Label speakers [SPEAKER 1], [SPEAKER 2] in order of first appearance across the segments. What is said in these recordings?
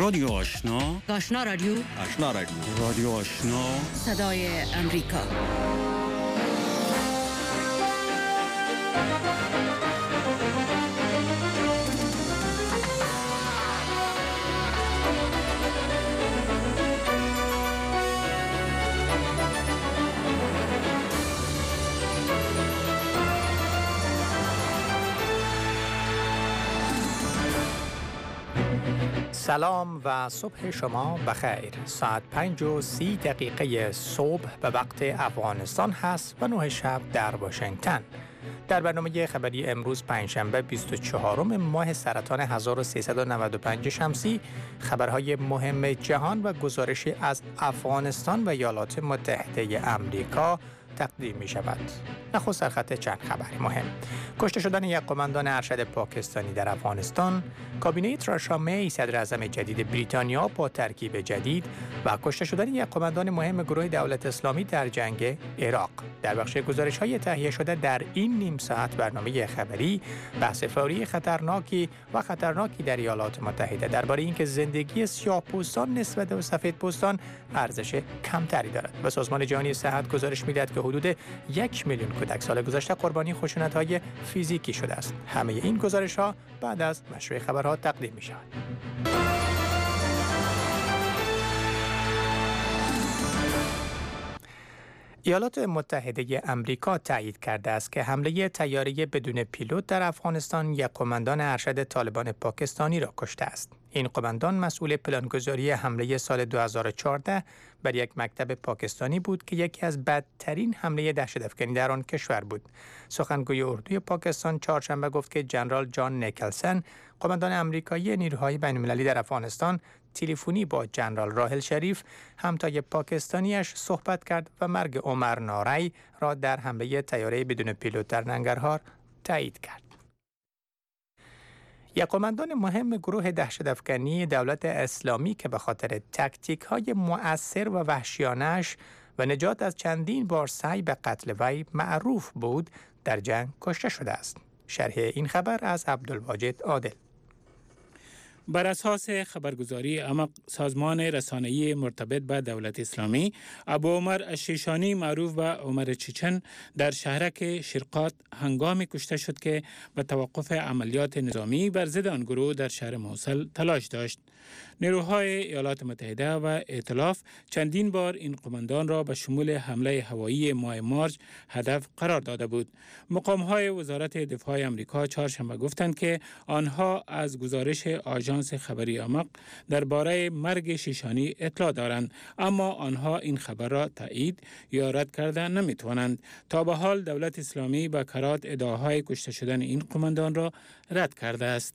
[SPEAKER 1] رادیو آشنا،
[SPEAKER 2] آشنا رادیو،
[SPEAKER 3] آشنا رادیو،
[SPEAKER 1] رادیو آشنا،
[SPEAKER 2] صدای امریکا.
[SPEAKER 4] سلام و صبح شما بخیر. ساعت 5:30 صبح به وقت افغانستان هست و 9 شب در واشنگتن. در برنامه خبری امروز پنجشنبه 24 ماه سرطان 1395 شمسی خبرهای مهم جهان و گزارشی از افغانستان و ایالات متحده امریکا تقدیم می شود. نخست در خط چند خبر مهم: کشته شدن یک قماندان ارشد پاکستانی در افغانستان، کابینه ترشا می صدر اعظم جدید بریتانیا با ترکیب جدید و کشته شدن یک قماندان مهم گروه دولت اسلامی در جنگ عراق. در بخش گزارش‌های تهیه شده در این نیم ساعت برنامه خبری، بحث فوری خطرناکی در ایالات متحده درباره اینکه زندگی سیاه‌پوستان نسبت به سفیدپوستان ارزش کمتری دارد و سازمان جهانی صحت گزارش می‌دهد که حدود 1 میلیون کودک سال گذشته قربانی خشونت‌های فیزیکی شده است. همه این گزارش‌ها بعد از نشر خبرها تقدیم می‌شود. ایالات متحده امریکا تایید کرده است که حمله طیاره بدون پیلوت در افغانستان یک قماندان ارشد طالبان پاکستانی را کشته است. این قماندان مسئول پلانگذاری حمله سال 2014 بر یک مکتب پاکستانی بود که یکی از بدترین حمله دهشت‌افکنی در آن کشور بود. سخنگوی اردوی پاکستان چهارشنبه گفت که ژنرال جان نیکلسن، قماندان آمریکایی نیروهای بین‌المللی در افغانستان، تلفنی با ژنرال راحل شریف، همتای پاکستانیش صحبت کرد و مرگ عمر ناری را در حمله طیاره بدون پیلوت در ننگرهار تایید کرد. یک قماندان مهم گروه دهشت‌افکنی دولت اسلامی که به خاطر تاکتیک‌های مؤثر و وحشیانه‌اش و نجات از چندین بار سعی به قتل وی معروف بود، در جنگ کشته شده است. شرح این خبر از عبدالواجد عادل.
[SPEAKER 5] بر اساس خبرگزاری امق سازمان رسانه‌ای مرتبط به دولت اسلامی، ابو عمر الشیشانی معروف به عمر چچن در شهرک شرقات هنگامی کشته شد که به توقف عملیات نظامی بر ضد آن گروه در شهر موصل تلاش داشت. نیروهای ایالات متحده و ائتلاف چندین بار این قماندان را به شمول حمله هوایی ماه مارچ هدف قرار داده بود. مقام‌های وزارت دفاع آمریکا چهارشنبه گفتند که آنها از گزارش آژانس خبری امق درباره مرگ شیشانی اطلاع دارند، اما آنها این خبر را تایید یا رد کرده نمی‌توانند. تا به حال دولت اسلامی به کرات ادعاهای کشته شدن این قماندان را رد کرده است.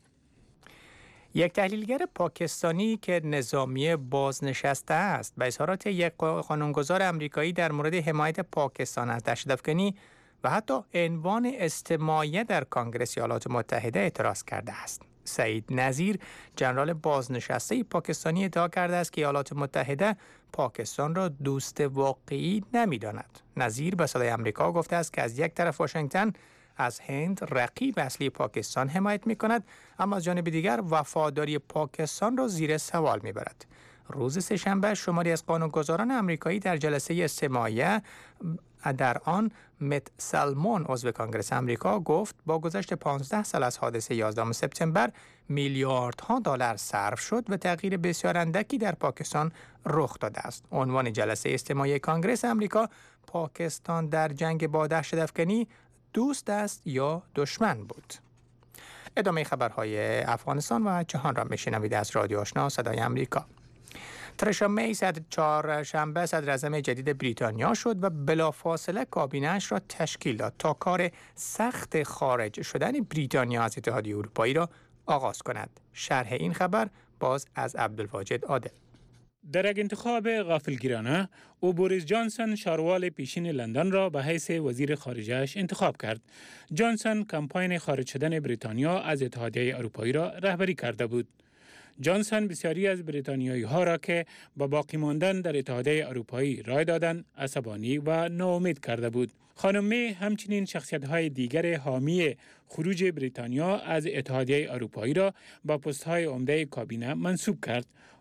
[SPEAKER 4] یک تحلیلگر پاکستانی که نظامی بازنشسته است به اظهارات یک قانونگذار آمریکایی در مورد حمایت پاکستان از دهشت‌افکنی و حتی عنوان استماعیه در کنگره ایالات متحده اعتراض کرده است. سعید نظیر، ژنرال بازنشسته پاکستانی، ادعا کرده است که ایالات متحده پاکستان را دوست واقعی نمی‌داند. نظیر به صدای آمریکا گفته است که از یک طرف واشنگتن از هند رقیب اصلی پاکستان حمایت می‌کند، اما از جانب دیگر وفاداری پاکستان را زیر سوال می‌برد. روز سه‌شنبه شماری از قانونگذاران آمریکایی در جلسه استماعیه در آن مت سلمون، عضو کنگره آمریکا، گفت با گذشت 15 سال از حادثه 11 سپتامبر میلیاردها دلار صرف شد و تغییر بسیار اندکی در پاکستان رخ داده است. عنوان جلسه استماعیه کنگره آمریکا: پاکستان در جنگ با دهشت‌افکنی دوست است یا دشمن بود. ادامه خبرهای افغانستان و جهان را میشنوید از رادیو آشنا صدای امریکا. ترشا می چهارشنبه صدر اعظم جدید بریتانیا شد و بلافاصله کابینه‌اش را تشکیل داد تا کار سخت خارج شدن بریتانیا از اتحادیه اروپایی را آغاز کند. شرح این خبر باز از عبدالواجد عادل.
[SPEAKER 5] در یک انتخاب غافلگیرانه، او بوریس جانسون شاروال پیشین لندن را به حیث وزیر خارجه‌اش انتخاب کرد. جانسون کمپاین خارج شدن بریتانیا از اتحادیه اروپایی را رهبری کرده بود. جانسون بسیاری از بریتانیایی ها را که با باقی ماندن در اتحادیه اروپایی رای دادند عصبانی و ناامید کرده بود. خانم می همچنین شخصیت‌های دیگر حامی خروج بریتانیا از اتحادیه اروپایی را با پست‌های عمده کابینه منصوب کرد.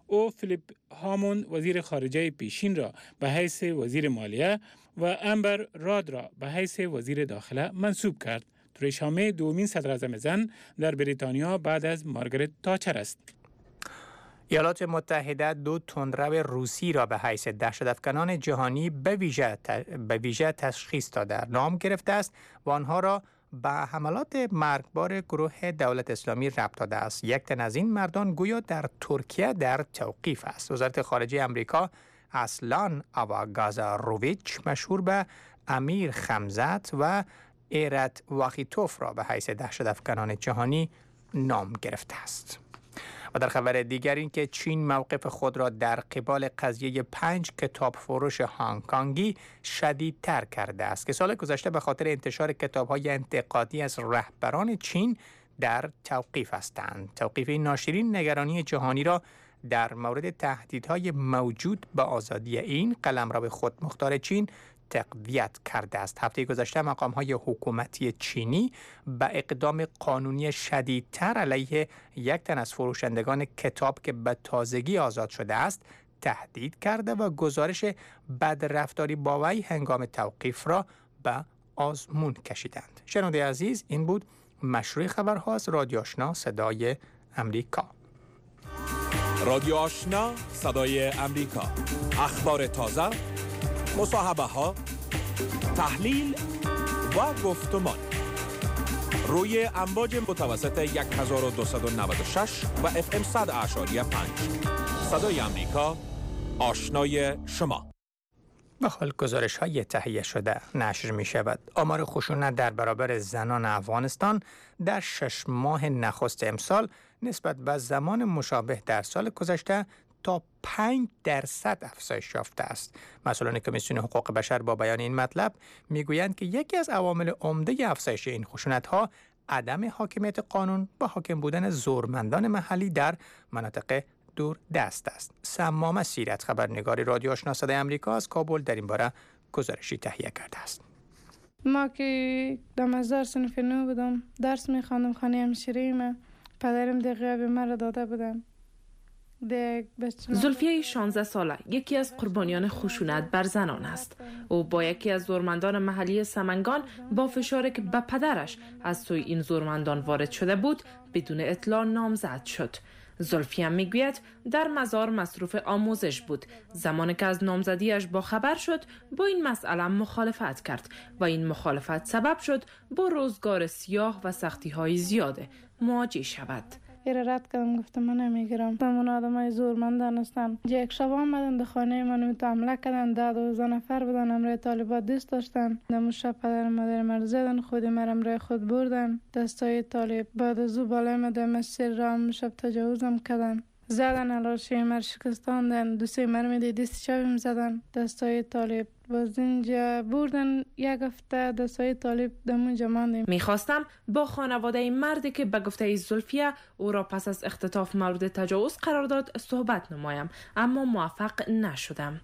[SPEAKER 5] او فیلیپ هامون وزیر خارجه پیشین را به حیث وزیر مالیه و امبر راد را به حیث وزیر داخله منصوب کرد. تریسا می دومین صدراعظم زن در بریتانیا بعد از مارگرت تاچر است.
[SPEAKER 4] ایالات متحده 2 تندرو روسی را به حیث دهشت‌افکنان جهانی به ویژه تشخیص داده نام گرفته است و آنها را به حملات مرگبار گروه دولت اسلامی ربط داده است. یک تن از این مردان گویا در ترکیه در توقیف است. وزارت خارجه امریکا اسلان آواگازاروویچ مشهور به امیر خمزت و ایرت واخیتوف را به حیث دهشت‌افکنان جهانی نام گرفته است. و در خبر دیگر این که چین موقف خود را در قبال قضیه 5 کتاب فروش هنگ کنگی شدیدتر کرده است که سال گذشته به خاطر انتشار کتاب‌های انتقادی از رهبران چین در توقیف هستند. توقیف این ناشرین نگرانی جهانی را در مورد تهدیدهای موجود به آزادی این قلمرو خودمختار چین تقویت کرده است. هفته گذشته مقام‌های حکومتی چینی به اقدام قانونی شدیدتر علیه یک تن از فروشندگان کتاب که به تازگی آزاد شده است تهدید کرده و گزارش بدرفتاری با وی هنگام توقیف را به آزمون کشیدند. شنونده عزیز، این بود مشروع خبرها از رادیو آشنا صدای امریکا.
[SPEAKER 1] رادیو آشنا صدای امریکا، اخبار تازه، مصاحبه ها، تحلیل و گفتمان روی امواج متوسط 1296 و FM 100.5 صدای امریکا، آشنای شما.
[SPEAKER 4] به حال گزارش های تهیه شده نشر می شود. آمار خشونت در برابر زنان افغانستان در 6 ماه نخست امسال نسبت به زمان مشابه در سال گذشته تا 5% افزایش یافته است. مسئولان کمیسیون حقوق بشر با بیان این مطلب میگویند که یکی از عوامل عمده افزایش این خشونت‌ها عدم حاکمیت قانون و حاکم بودن زورمندان محلی در مناطق دور دست است. سمامه سیرت، خبرنگار رادیو آشنا صدای امریکا از کابل، در این باره گزارشی تهیه کرده است.
[SPEAKER 3] ما که دمازدار صنف 9 بودم، درس می‌خواندم خانه همشیره ما، پدرم دقیقه به من داده بودن.
[SPEAKER 6] زلفیه 16 ساله یکی از قربانیان خشونت بر زنان است. او با یکی از زورمندان محلی سمنگان با فشاری که به پدرش از سوی این زورمندان وارد شده بود بدون اطلاع نامزد شد. زلفیه میگوید در مزار مصروف آموزش بود. زمانی که از نامزدیش با خبر شد با این مسئله مخالفت کرد و این مخالفت سبب شد با روزگار سیاه و سختی‌های زیاده مواجه شود.
[SPEAKER 3] رد کردم، گفتم من نمیگیرم. همون آدمای زورمندان هستن. یک شب آمدن در خانه من تو حمله کردن. 12 نفر بودن، امرای طالبات دوست داشتن. دم شب پدر مادر مرا زدن، خود مرا امرای خود بردن. دستای طالب بعد از او بالای مده مسیر رام شب تجاوزم کردن. زدن علاشی مر شکستاندن، دوستی مرمی دی دست شبم زدن. دستای طالب باز اینجا بردن. یک هفته دستای طالب دمونجا ماندیم.
[SPEAKER 6] میخواستم با خانواده مردی که به گفته زلفیه او را پس از اختطاف مورد تجاوز قرار داد صحبت نمایم، اما موفق نشدم.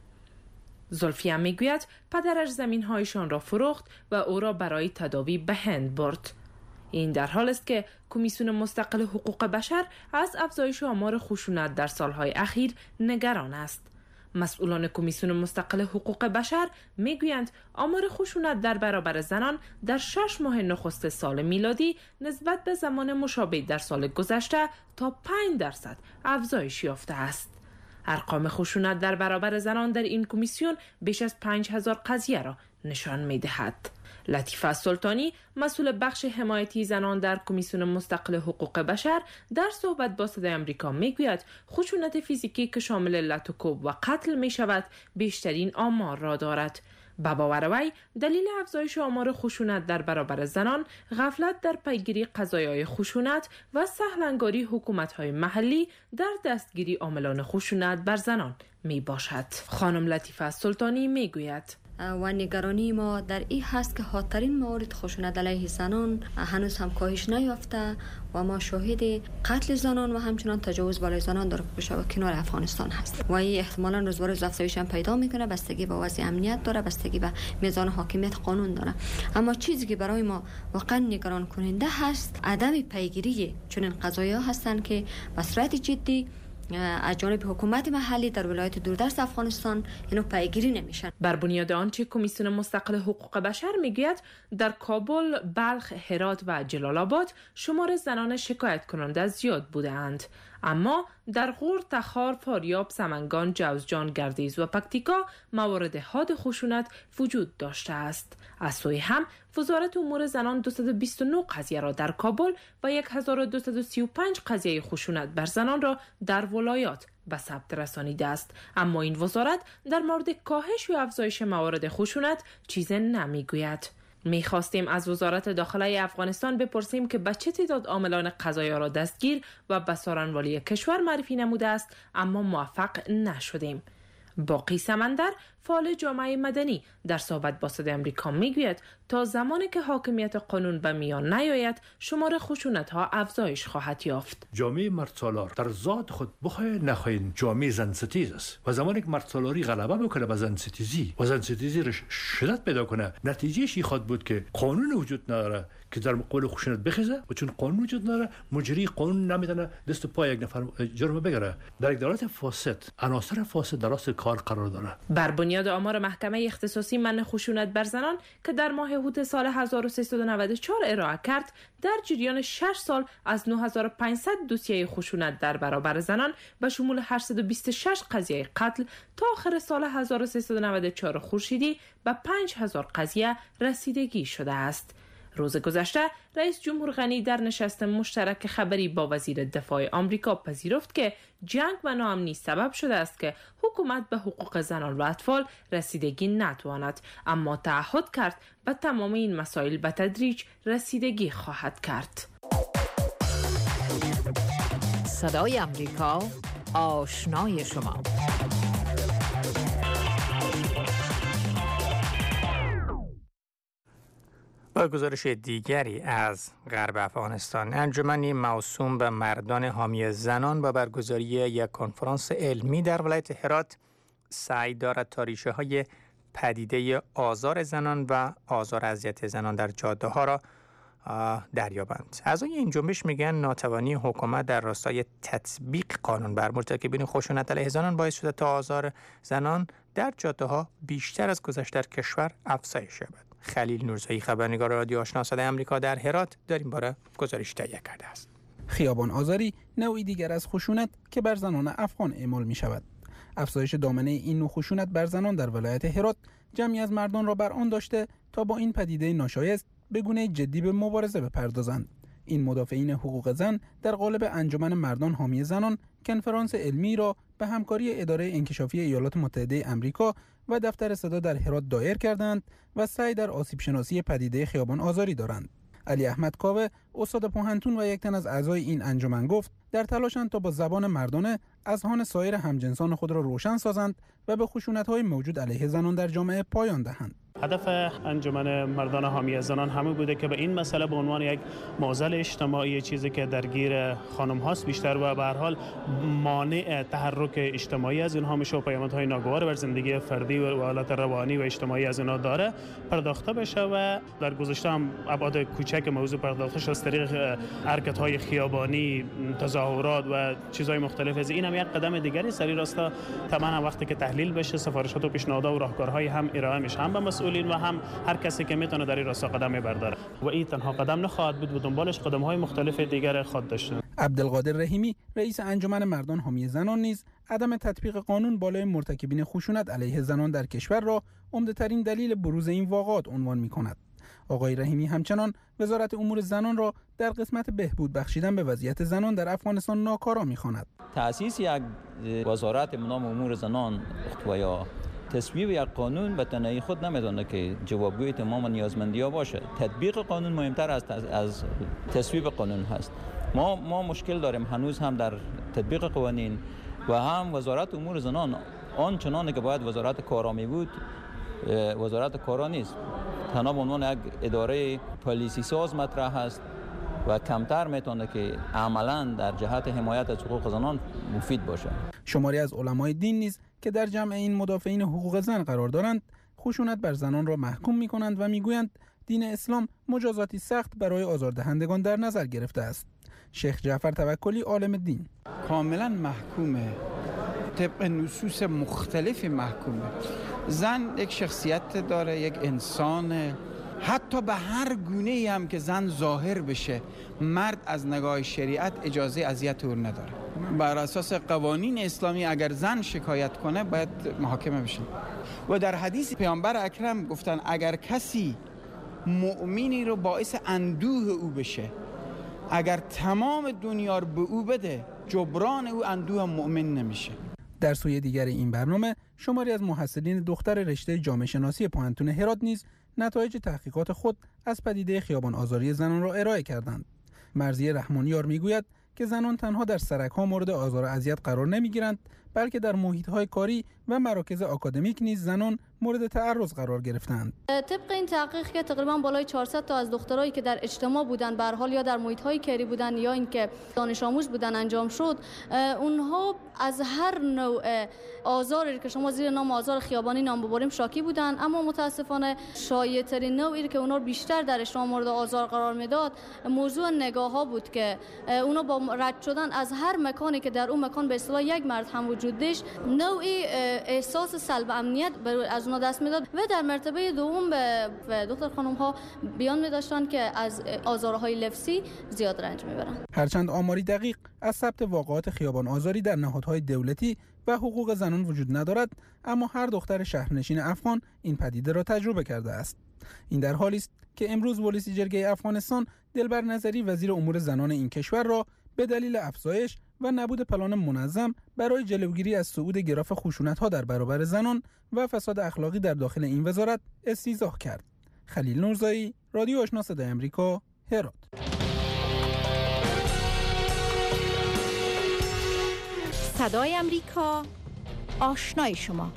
[SPEAKER 6] زلفیه میگوید پدرش زمینهایشان را فروخت و او را برای تداوی به هند برد. این در حال است که کمیسیون مستقل حقوق بشر از افزایش آمار خشونت در سالهای اخیر نگران است. مسئولان کمیسیون مستقل حقوق بشر میگویند آمار خشونت در برابر زنان در 6 ماه نخست سال میلادی نسبت به زمان مشابه در سال گذشته تا 5% افزایش یافته است. ارقام خشونت در برابر زنان در این کمیسیون بیش از 5000 قضیه را نشان می‌دهد. لطیفه سلطانی، مسئول بخش حمایتی زنان در کمیسیون مستقل حقوق بشر، در صحبت با صدای امریکا میگوید خشونت فیزیکی که شامل لطوکوب و قتل می شود بیشترین آمار را دارد. به باور وی دلیل افزایش آمار خشونت در برابر زنان غفلت در پیگیری قضایای خشونت و سهل‌انگاری حکومت‌های محلی در دستگیری عاملان خشونت بر زنان می باشد. خانم لطیفه سلطانی می گوید
[SPEAKER 7] و نگرانی ما در این هست که خطرین موارد خشونت علیه زنان هنوز هم کاهش نیافته و ما شاهد قتل زنان و همچنان تجاوز بالای زنان در گوشه و کنار افغانستان هست و این احتمالاً روز به روز افزایش هم پیدا میکنه. بستگی به وضع امنیت داره، بستگی به میزان حاکمیت قانون داره. اما چیزی که برای ما واقعا نگران کننده هست عدم پیگیری چنین قضایا هستند که به صورت جدی از جانب حکومت محلی در ولایت دوردست افغانستان اینو پیگیری نمیشن.
[SPEAKER 6] بر بنیاد آنچه کمیسیون مستقل حقوق بشر میگوید، در کابل، بلخ، هرات و جلال آباد شمار زنان شکایت کننده زیاد بودند، اما در غور، تخار، فاریاب، سمنگان، جوزجان، گردیز و پکتیکا موارد حاد خشونت وجود داشته است. از سوی هم وزارت امور زنان 229 قضیه را در کابل و 1235 قضیه خشونت بر زنان را در ولایات به ثبت رسانیده است، اما این وزارت در مورد کاهش و افزایش موارد خشونت چیزی نمیگوید. می‌خواستیم از وزارت داخله افغانستان بپرسیم که به چه تعداد عاملان قضایی را دستگیر و به سارنوالی کشور معرفی نموده است، اما موفق نشدیم. باقی سمندر، فعال جامعه مدنی، در صحبت با صدای آمریکا میگوید تا زمانی که حاکمیت قانون به میان نیاید، شمار خشونت‌ها افزایش خواهد یافت.
[SPEAKER 8] جامعه مردسالار در ذات خود بخواهید نخواهید جامعه زنستیز است و زمانی که مردسالاری غلبه بکنه به زنستیزی و زنستیزی را شدت پیدا کنه، نتیجهش این خواهد بود که قانون وجود نداره که در مقابل خشونت بخیزه و چون قانون وجود نداره، مجری قانون نمیتونه دست پای یک نفر جرم بگیره. در یک دولت فاسد عناصر فاسد در راست کار قرار داره.
[SPEAKER 6] بر بنیاد آمار محکمه اختصاصی منع خشونت بر زنان که در ماه اوت سال 1394 ارائه کرد، در جریان 6 سال از 9500 دوسیه خشونت در برابر زنان به شمول 826 قضیه قتل تا آخر سال 1394 خورشیدی به 5000 قضیه رسیدگی شده است. روز گذشته رئیس جمهور غنی در نشست مشترک خبری با وزیر دفاع آمریکا پذیرفت که جنگ و ناامنی سبب شده است که حکومت به حقوق زنان و اطفال رسیدگی نتواند، اما تعهد کرد به تمام این مسائل به تدریج رسیدگی خواهد کرد.
[SPEAKER 2] صدای آمریکا، آشنای شما.
[SPEAKER 4] با گزارش دیگری از غرب افغانستان، انجمنی موسوم به مردان حامی زنان با برگزاری یک کنفرانس علمی در ولایت هرات سعی دارد تا ریشه های پدیده آزار زنان و آزار اذیت زنان در جاده ها را دریابند. اعضای این جنبش میگن ناتوانی حکومت در راستای تطبیق قانون بر مرتکبین خشونت علیه زنان باعث شده تا آزار زنان در جاده ها بیشتر از گذشته در کشور افزایش یابد. خلیل نورزایی، خبرنگار رادیو آشنا صدای آمریکا در هرات، در این باره گزارش تهیه کرده است.
[SPEAKER 9] خیابان آزاری نوعی دیگر از خشونت که بر زنان افغان اعمال می شود. افزایش دامنه این نوع خشونت بر زنان در ولایت هرات جمعی از مردان را بر آن داشته تا با این پدیده ناشایست به گونه جدی به مبارزه بپردازند. این مدافعین حقوق زن در قالب انجمن مردان حامی زنان کنفرانس علمی را به همکاری اداره انکشافی ایالات متحده آمریکا و دفتر صدا در هرات دایر کردند و سعی در آسیب شناسی پدیده خیابان آزاری دارند. علی احمد کاوه، استاد پوهنتون و یک تن از اعضای این انجمن گفت در تلاشند تا با زبان مردانه اذهان سایر همجنسان خود را روشن سازند و به خشونت‌های موجود علیه زنان در جامعه پایان دهند.
[SPEAKER 10] هدف انجمن مردان حامی زنان همه بوده که به این مسئله به عنوان یک معضل اجتماعی، چیزی که درگیر خانم هاست بیشتر و به هر حال مانع تحرک اجتماعی از اینها میشه و پیامدهای ناگوار بر زندگی فردی و حالت روانی و اجتماعی از اینها داره پرداخته بشه و در گذشته هم ابعاد کوچک موضوع پرداخته شده از طریق حرکت‌های خیابانی، تظاهرات و چیزهای مختلف. از این هم یک قدم دیگری سری راستا طبعا وقتی که تحلیل بشه سفارشات و پیشنهادات و راهکارهای هم ارائه میشه، هم به مسئولین و هم هر کسی که میتونه در این راستا قدم برداره و این تنها قدم نخواهد بود و دنبالش قدم‌های مختلف دیگر خواهد داشت.
[SPEAKER 9] عبدالقادر رحیمی، رئیس انجمن مردان حامی زنان نیز عدم تطبیق قانون بالای مرتکبین خشونت علیه زنان در کشور را عمده‌ترین دلیل بروز این واقعات عنوان می‌کند. آقای رحیمی همچنان وزارت امور زنان را در قسمت بهبود بخشیدن به وضعیت زنان در افغانستان ناکارا می‌خواند.
[SPEAKER 11] تأسیس یک وزارت به نام امور زنان و یا تصویب یک قانون به تنهایی خود نمیتونه که جوابگوی تمام نیازمندی‌ها باشه. تطبیق قانون مهمتر از تصویب قانون هست. ما مشکل داریم هنوز هم در تطبیق قوانین و هم وزارت امور زنان آنچنانی که باید وزارت کارا می بود وزارت کارا نیست. تنها به عنوان یک اداره پالیسی ساز مطرح است و کمتر میتونه که عملاً در جهت حمایت از حقوق زنان مفید باشه.
[SPEAKER 9] شماری از علمای دین نیز که در جمع این مدافعین حقوق زن قرار دارند خشونت بر زنان را محکوم می‌کنند و میگویند دین اسلام مجازاتی سخت برای آزاردهندگان در نظر گرفته است. شیخ جعفر توکلی عالم دین:
[SPEAKER 12] کاملا محکومه، طبق نصوص مختلف محکومه. زن یک شخصیت داره، یک انسان، حتی به هر گونه‌ای هم که زن ظاهر بشه مرد از نگاه شریعت اجازه اذیت او نداره. بر اساس قوانین اسلامی اگر زن شکایت کنه باید محاکمه بشه. و در حدیث پیامبر اکرم گفتن اگر کسی مؤمنی رو باعث اندوه او بشه، اگر تمام دنیا رو به او بده، جبران او اندوه مؤمن نمیشه.
[SPEAKER 9] در سوی دیگر این برنامه شماری از محصلین دختر رشته جامعه شناسی پانتون هرات نیز نتایج تحقیقات خود از پدیده خیابان آزاری زنان را ارائه کردند. مرضیه رحمانیار میگوید که زنان تنها در سرک‌ها مورد آزار و اذیت قرار نمیگیرند، بلکه در محیط‌های کاری و مراکز آکادمیک نیز زنان مورد تعرض قرار گرفتند.
[SPEAKER 13] طبق این تحقیق که تقریبا بالای 400 تا از دخترایی که در اجتماع بودن، به هر حال یا در محیط‌های کاری بودن یا اینکه دانش آموز بودن انجام شد، اونها از هر نوع آزاری که شما زیر نام آزار خیابانی نام ببریم شاکی بودن. اما متاسفانه شایع‌ترین نوعی که اونا بیشتر در اجتماع مورد آزار قرار میداد موضوع نگاه‌ها بود که اونا با رد شدن از هر مکانی که در اون مکان به اصطلاح یک مرد هم وجود داشت، نوعی احساس سلب امنیت از اونا دست میداد و در مرتبه دوم به دختر خانم‌ها بیان می‌داشتن که از آزارهای لفظی زیاد رنج میبرن.
[SPEAKER 9] هرچند آماری دقیق از ثبت واقعات خیابان آزاری در نهادهای دولتی و حقوق زنان وجود ندارد، اما هر دختر شهرنشین افغان این پدیده را تجربه کرده است. این در حالی است که امروز پلیس جرگه افغانستان دلبر نظری وزیر امور زنان این کشور را به دلیل افزایش و نبود پلان منظم برای جلوگیری از صعود گراف خشونت‌ها در برابر زنان و فساد اخلاقی در داخل این وزارت استیضاح کرد. خلیل نورزایی، رادیو آشنا صدای آمریکا، هرات.
[SPEAKER 2] صدای آمریکا، آشنای شما.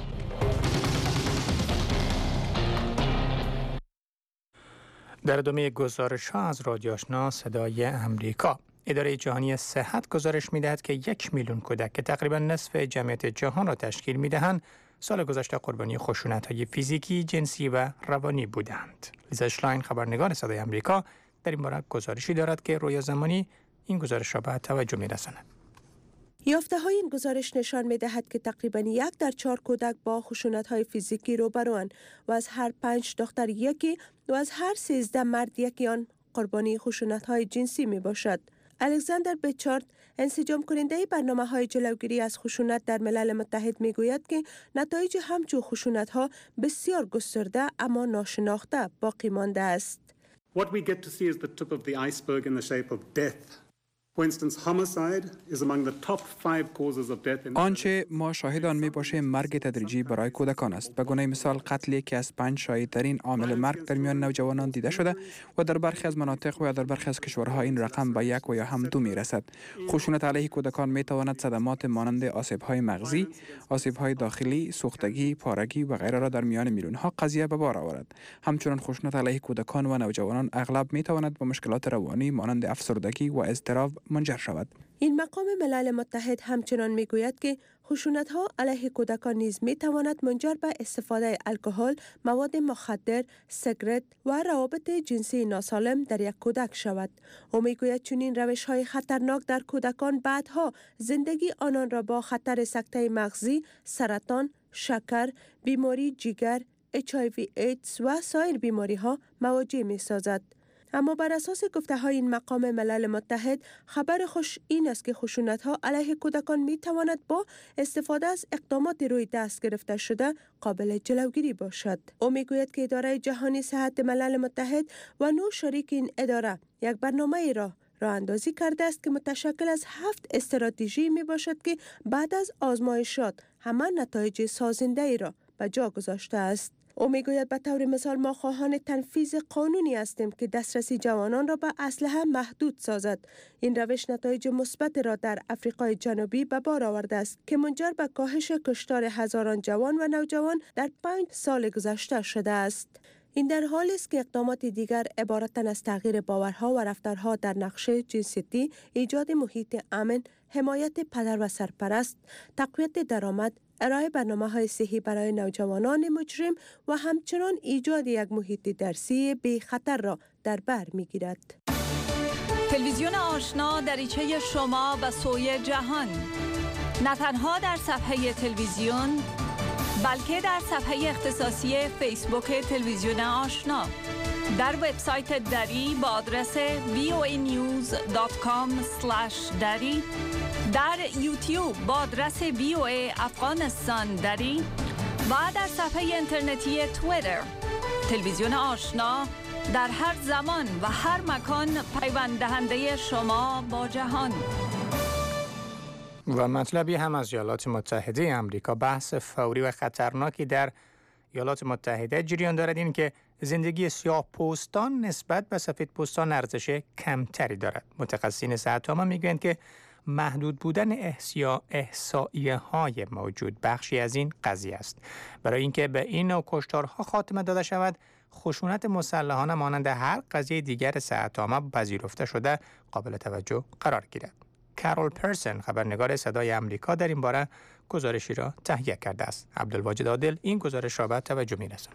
[SPEAKER 4] در ادامه گزارش‌ها از رادیو آشنا صدای آمریکا، اداره جهانی صحت گزارش می‌دهد که 1 میلیون کودک که تقریباً نصف جمعیت جهان را تشکیل می‌دهند، سال گذشته قربانی خشونت‌های فیزیکی، جنسی و روانی بودند. لیزا اشلاین، خبرنگار صدای آمریکا، در این باره گزارشی دارد که رویا زمانی این گزارش را به توجه می‌رساند.
[SPEAKER 14] یافته‌های این گزارش نشان می‌دهد که تقریباً 1 در 4 کودک با خشونت‌های فیزیکی روبروند و از هر 5 دختر یکی و از هر 13 مرد یکی آن قربانی خشونت‌های جنسی میباشد. الکساندر بیچارد، انسجام کننده برنامه‌های جلوگیری از خشونت در ملل متحد میگوید که نتایج همچون خشونت‌ها بسیار گسترده اما ناشناخته باقی مانده است.
[SPEAKER 15] What we get to see is the tip of the iceberg in the shape of death. For instance, homicide is among the top 5 causes of death in
[SPEAKER 16] آنچه ما شاهد آن میباشیم مرگ تدریجی برای کودکان است. به گونه مثال قتل که از 5 شایع‌ترین عامل مرگ در میان نوجوانان دیده شده و در برخی از مناطق و در برخی از کشورها این رقم به 1 و یا هم 2 میرسد. خشونت علیه کودکان میتواند صدمات مانند آسیب‌های مغزی، آسیب‌های داخلی، سوختگی، پارگی و غیره را در میان میلیون‌ها قضیه به بار آورد. همچنین خشونت علیه کودکان و نوجوانان اغلب میتواند به مشکلات روانی مانند افسردگی و اضطراب منجر شود.
[SPEAKER 14] این مقام ملل متحد همچنان میگوید که خشونت‌ها علیه کودکان نیز میتواند منجر به استفاده الکل، مواد مخدر، سیگارت و روابط جنسی ناسالم در یک کودک شود. او میگوید چنین روش‌های خطرناک در کودکان بعدها زندگی آنان را با خطر سکته مغزی، سرطان، شکر، بیماری جگر، HIV ایدز و سایر بیماری‌ها مواجه می‌سازد. اما بر اساس گفته‌های این مقام ملل متحد، خبر خوش این است که خشونت‌ها علیه کودکان می‌تواند با استفاده از اقدامات روی دست گرفته شده قابل جلوگیری باشد. او می‌گوید که اداره جهانی صحت ملل متحد و 9 شریک این اداره یک برنامه راه اندازی کرده است که متشکل از 7 استراتژی میباشد که بعد از آزمایشات همه نتایج سازنده ای را به جا گذاشته است. او میگوید به طور مثال ما خواهان تنفیذ قانونی هستیم که دسترسی جوانان را به اسلحه محدود سازد. این روش نتایج مثبت را در آفریقای جنوبی به بار آورده است که منجر به کاهش کشتار هزاران جوان و نوجوان در 5 سال گذشته شده است. این در حالی است که اقدامات دیگر عبارتند از تغییر باورها و رفتارها در نقشه جنسیتی، ایجاد محیط امن، حمایت پدر و سرپرست، تقویت درآمد، ارائه برنامه‌های صحی برای نوجوانان مجرم و همچنان ایجاد یک محیط درسی بی خطر را در بر می‌گیرد.
[SPEAKER 2] تلویزیون
[SPEAKER 17] تلویزیون آشنا دریچه شما به سوی جهان، نه تنها در صفحه تلویزیون بلکه در صفحه اختصاصی فیسبوک تلویزیون آشنا، در وبسایت دری با آدرس voanews.com/dari، در یوتیوب با آدرس VOA افغانستان دری و در صفحه اینترنتی توییتر. تلویزیون آشنا در هر زمان و هر مکان پیوند دهنده شما با جهان.
[SPEAKER 4] و مطلبی هم از ایالات متحده آمریکا، بحث فوری و خطرناکی در ایالات متحده جریان دارد، این که زندگی سیاه پوستان نسبت به سفید پوستان ارزش کمتری دارد. متخصصین صحت عامه میگویند که محدود بودن احصائیه های موجود بخشی از این قضیه است. برای اینکه به این نوع کشتارها خاتمه داده شود، خشونت مسلحانه مانند هر قضیه دیگر صحت عامه پذیرفته شده قابل توجه قرار گیرد. کارول پرسن، خبرنگار صدای آمریکا، در این باره گزارشی را تهیه کرده است. عبدالواجد عادل این گزارش را به توجه می‌رساند.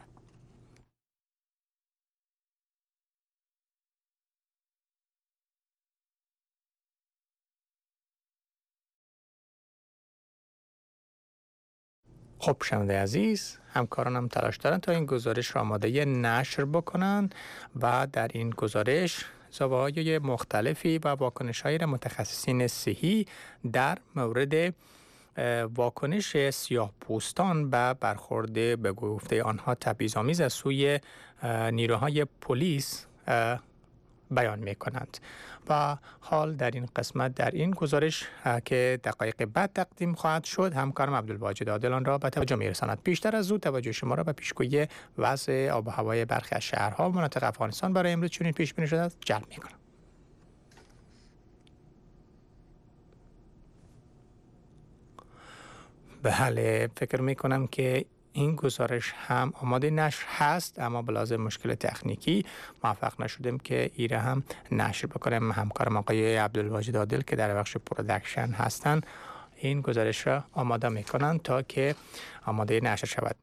[SPEAKER 4] خب شنونده عزیز، همکارانم تلاش دارند تا این گزارش را آماده نشر بکنند و در این گزارش زوایای مختلفی و واکنش‌های متخصصین صحی در مورد واکنش سیاه‌پوستان به برخورد به گفته آنها تبعیض‌آمیز از سوی نیروهای پلیس بیان می‌کنند. و حال در این قسمت در این گزارش که دقایق بعد تقدیم خواهد شد، همکارم عبدالواجد عادل آن را به توجه می‌رساند. پیشتر از او توجه شما را به پیشگویی وضع آب و هوای برخی از شهرها و مناطق افغانستان برای امروز چنین پیش بینی شده است جلب می‌کنم. بله، فکر می‌کنم که این گزارش هم آماده نشر هست، اما به لحاظ مشکل تکنیکی موفق نشدیم که ایره هم نشر بکنیم. همکارم آقای عبدالواجد عادل که در بخش پروداکشن هستن این گزارش را آماده میکنن تا که آماده نشر شود.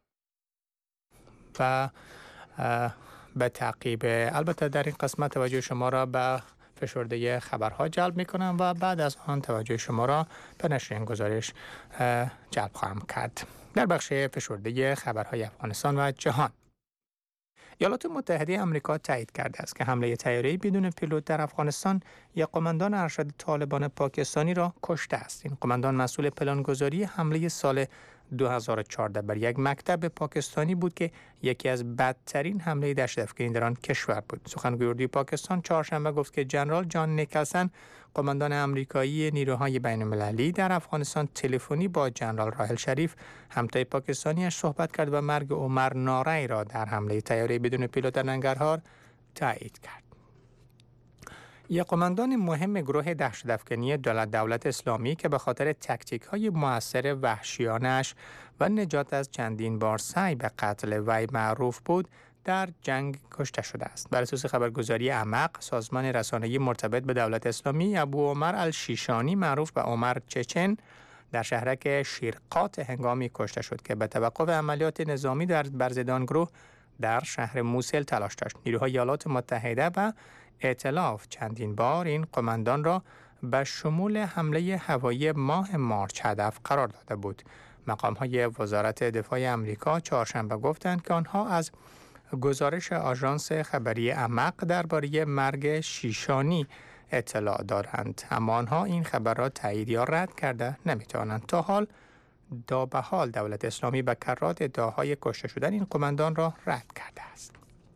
[SPEAKER 4] و به تعقیب البته در این قسمت توجه شما را به فشرده خبرها جلب میکنم و بعد از آن توجه شما را به نشر این گزارش جلب خواهم کرد. در بخش فشرده خبرهای افغانستان و جهان، ایالات متحده آمریکا تایید کرده است که حمله طیاره‌ای بدون پیلوت در افغانستان یک قماندان ارشد طالبان پاکستانی را کشته است. این قماندان مسئول پلانگذاری حمله سال 2014 بر یک مکتب پاکستانی بود که یکی از بدترین حمله دهشت‌افکنی در آن کشور بود. سخنگوی اردوی پاکستان چهارشنبه گفت که ژنرال جان نیکلسن، قماندان آمریکایی نیروهای بین‌المللی در افغانستان، تلفنی با ژنرال راحل شریف، همتای پاکستانیش، صحبت کرد و مرگ عمر نارعی را در حمله طیاره بدون پیلوت در ننگرهار تایید کرد. یک قماندان مهم گروه دهشت‌افکنی دولت اسلامی که به خاطر تکتیک‌های مؤثر وحشیانش و نجات از چندین بار سعی به قتل وی معروف بود، در جنگ کشته شده است. بر اساس خبرگزاری عمق، سازمان رسانه‌ای مرتبط به دولت اسلامی، ابو عمر الشیشانی معروف به عمر چچن در شهرک شیرقات هنگامی کشته شد که به توقف عملیات نظامی در برزدان گروه در شهر موسل تلاش داشت. نیروهای ایالات متحده و ائتلاف چندین بار این قماندان را به شمول حمله هوایی ماه مارچ هدف قرار داده بود. مقام‌های وزارت دفاع آمریکا چهارشنبه گفتند که آنها از گزارش آژانس خبری عمق درباره مرگ شیشانی اطلاع دارند، اما آنها این خبر را تایید یا رد کرده نمی‌توانند. تا به حال دولت اسلامی به کرات ادعاهای کشته شدن این قماندان را رد کرده است.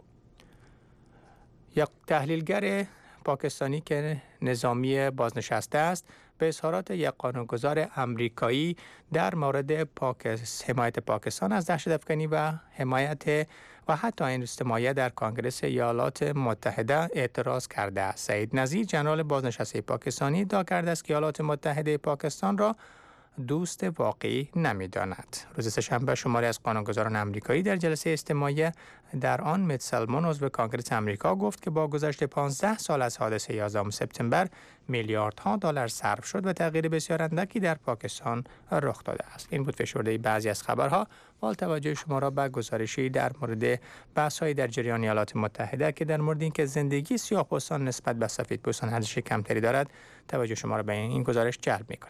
[SPEAKER 4] یک تحلیلگر پاکستانی که نظامی بازنشسته است به اظهارات یک قانونگذار آمریکایی در مورد حمایت پاکستان از دهشت‌افکنی و حمایت و حتی این استماعیه در کنگره ایالات متحده اعتراض کرده است. سعید نظیر، ژنرال بازنشسته پاکستانی، ادعا کرده است که ایالات متحده پاکستان را دوست واقعی نمی‌داند. روز سه‌شنبه شماری از قانونگذاران آمریکایی در جلسه استماعی در آن مت سلمون عضو کنگره آمریکا گفت که با گذشت 15 سال از حادثه 11 سپتامبر میلیاردها دلار صرف شد و تغییر بسیار اندکی در پاکستان رخ داده است. این بود فشرده بعضی از خبرها. با توجه شما را به گزارشی در مورد بحث‌های در جریان ایالات متحده که در مورد اینکه زندگی سیاه‌پوستان نسبت به سفیدپوستان ارزش کمتری دارد، توجه شما را به این گزارش جلب می‌کنم.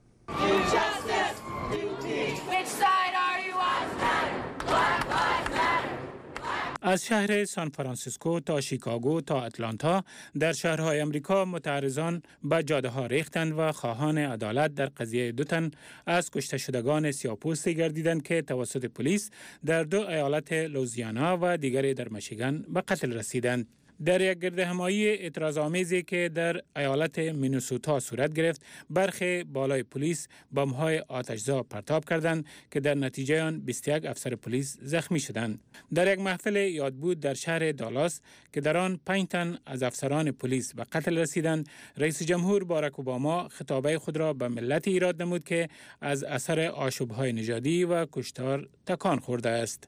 [SPEAKER 5] از شهر سان فرانسیسکو تا شیکاگو تا اتلانتا در شهرهای امریکا متعرضان به جاده ها ریختند و خواهان عدالت در قضیه 2 تن از کشته شدگان سیاه‌پوستی گردیدند که توسط پلیس در 2 ایالت لوزیانا و دیگری در میشیگان به قتل رسیدند. در یک گردهمایی اعتراض‌آمیزی که در ایالت مینیسوتا صورت گرفت، برخی بالای پلیس بمب‌های آتش‌زا پرتاب کردند که در نتیجه آن 21 افسر پلیس زخمی شدند. در یک محفل یادبود در شهر دالاس که در آن 5 تن از افسران پلیس به قتل رسیدند، رئیس جمهور باراک اوباما خطابه خود را به ملت ایراد نمود که از اثر آشوب‌های نژادی و کشتار تکان خورده است.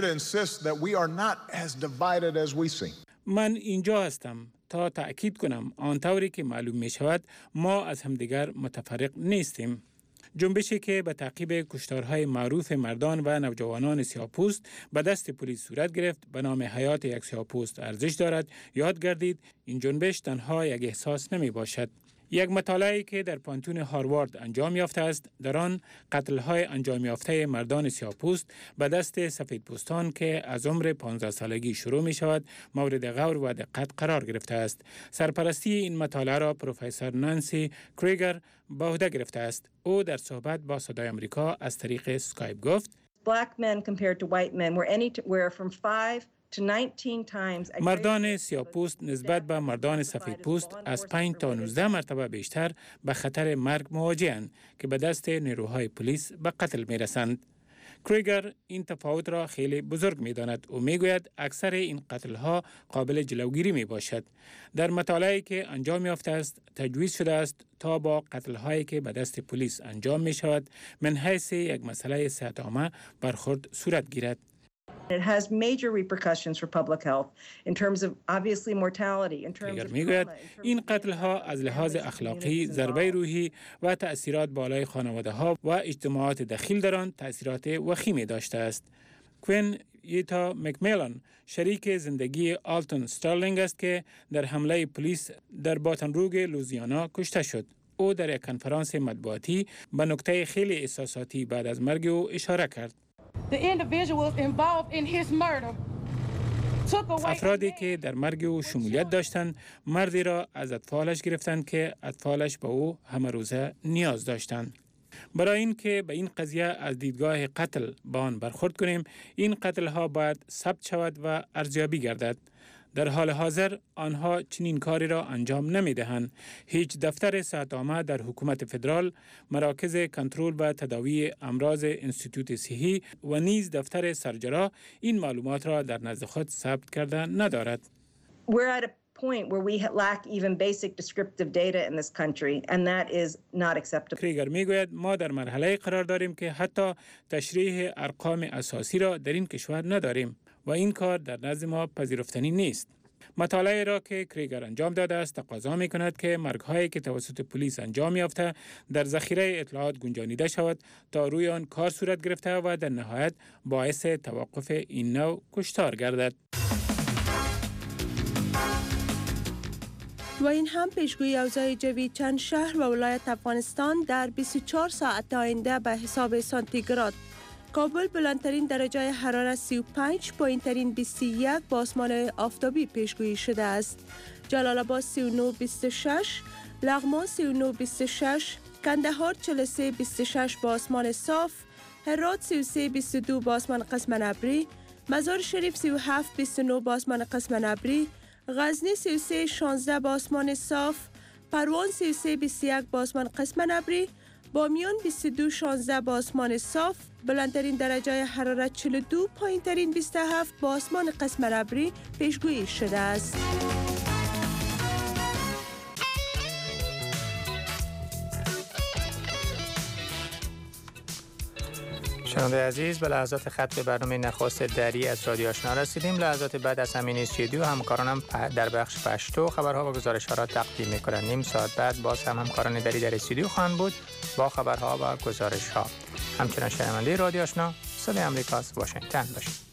[SPEAKER 5] من اینجا هستم تا تأکید کنم آنطوری که معلوم می شود ما از همدیگر متفرق نیستیم. جنبشی که به تعقیب کشتارهای معروف مردان و نوجوانان سیاه‌پوست به دست پلیس صورت گرفت به نام حیات یک سیاه‌پوست ارزش دارد یاد گردید این جنبش تنها یک احساس نمی باشد. یک مطالعه‌ای که در پانتون هاروارد انجام یافته است، در آن قتل‌های انجام یافته مردان سیاه‌پوست به دست سفیدپوستان که از عمر 15 سالگی شروع می شود مورد غور و دقت قرار گرفته است. سرپرستی این مطالعه را پروفسور نانسی کریگر به عهده گرفته است. او در صحبت با صدای آمریکا از طریق اسکایپ گفت:
[SPEAKER 18] Black men compared to white men were anywhere from 5 to 19 times.
[SPEAKER 5] مردان سیاه‌پوست نسبت به مردان سفیدپوست از 5 تا 19 مرتبه بیشتر به خطر مرگ مواجه‌اند که به دست نیروهای پلیس به قتل می‌رسند. کریگر این تفاوت را خیلی بزرگ می‌داند و می‌گوید اکثر این قتل‌ها قابل جلوگیری می‌باشد. در مطالعه‌ای که انجام یافته است تجویز شده است تا با قتل‌هایی که به دست پلیس انجام می‌شود من حیث یک مسئله صحت عامه برخورد صورت گیرد.
[SPEAKER 18] It has major repercussions for public health in terms of obviously mortality in terms of
[SPEAKER 5] میگوید این قتل‌ها از لحاظ اخلاقی ضربه روحی و تأثیرات بالای خانواده‌ها و اجتماعات دخیل در آن تأثیرات وخیمی داشته است. کوین یتا مکمیلان شریک زندگی آلتون استرلینگ است که در حمله پلیس در باتن روگ لوزیانا کشته شد. او در یک کنفرانس مطبوعاتی به نکته خیلی احساساتی بعد از مرگ او اشاره کرد. افرادی که در مرگ او شمولیت داشتند مردی را از اطفالش گرفتند که اطفالش به او همه روزه نیاز داشتند. برای اینکه به این قضیه از دیدگاه قتل با آن برخورد کنیم، این قتل ها باید ثبت شود و ارزیابی گردد. در حال حاضر آنها چنین کاری را انجام نمی دهند. هیچ دفتر صحت عامه در حکومت فدرال، مراکز کنترل و تداوی امراض انستیتوت صحی و نیز دفتر سرجرا این معلومات را در نزد خود ثبت کرده ندارد.
[SPEAKER 18] We're at a point where we lack even basic descriptive data in this country and that is not acceptable.
[SPEAKER 5] کریگر میگوید ما در مرحله قرار داریم که حتی تشریح ارقام اساسی را در این کشور نداریم و این کار در نزد ما پذیرفتنی نیست. مطالعه را که کریگر انجام داده است تقاضا می کند که مرگ‌هایی که توسط پلیس انجام یافته در ذخیره اطلاعات گنجانیده شود تا روی آن کار صورت گرفته و در نهایت باعث توقف این نوع کشتار گردد.
[SPEAKER 14] و این هم پیشگویی اوضاع جوی چند شهر و ولایت افغانستان در 24 ساعت آینده به حساب سانتیگراد. کابل بلندترین درجه حرارت 35، پایینترین 21 با آسمان آفتابی پیشگویی شده است. جلال آباد 39-26، لغمان 39-26، کندهار 43-26 با آسمان صاف، هرات 33-22 با آسمان قسماً ابری، مزار شریف 37-29 با آسمان قسماً ابری، غزنی 33-16 با آسمان صاف، پروان 33-21 با آسمان قسماً ابری، بامیان 22-16 با آسمان صاف، بلندترین درجه حرارت 42، پایینترین 27 با آسمان قسماً ابری پیشگویی شده است.
[SPEAKER 4] شنونده عزیز، به لحظات ختم برنامه نخست دری از رادیو آشنا رسیدیم. لحظات بعد از همین استودیو همکارانم در بخش پشتو خبرها و گزارش‌ها را تقدیم می‌کنند. نیم ساعت بعد باز هم همکاران دری در استودیو خواهند بود با خبرها و گزارش‌ها. همچنان شنونده رادیو آشنا صدای آمریکا از واشنگتن باشید.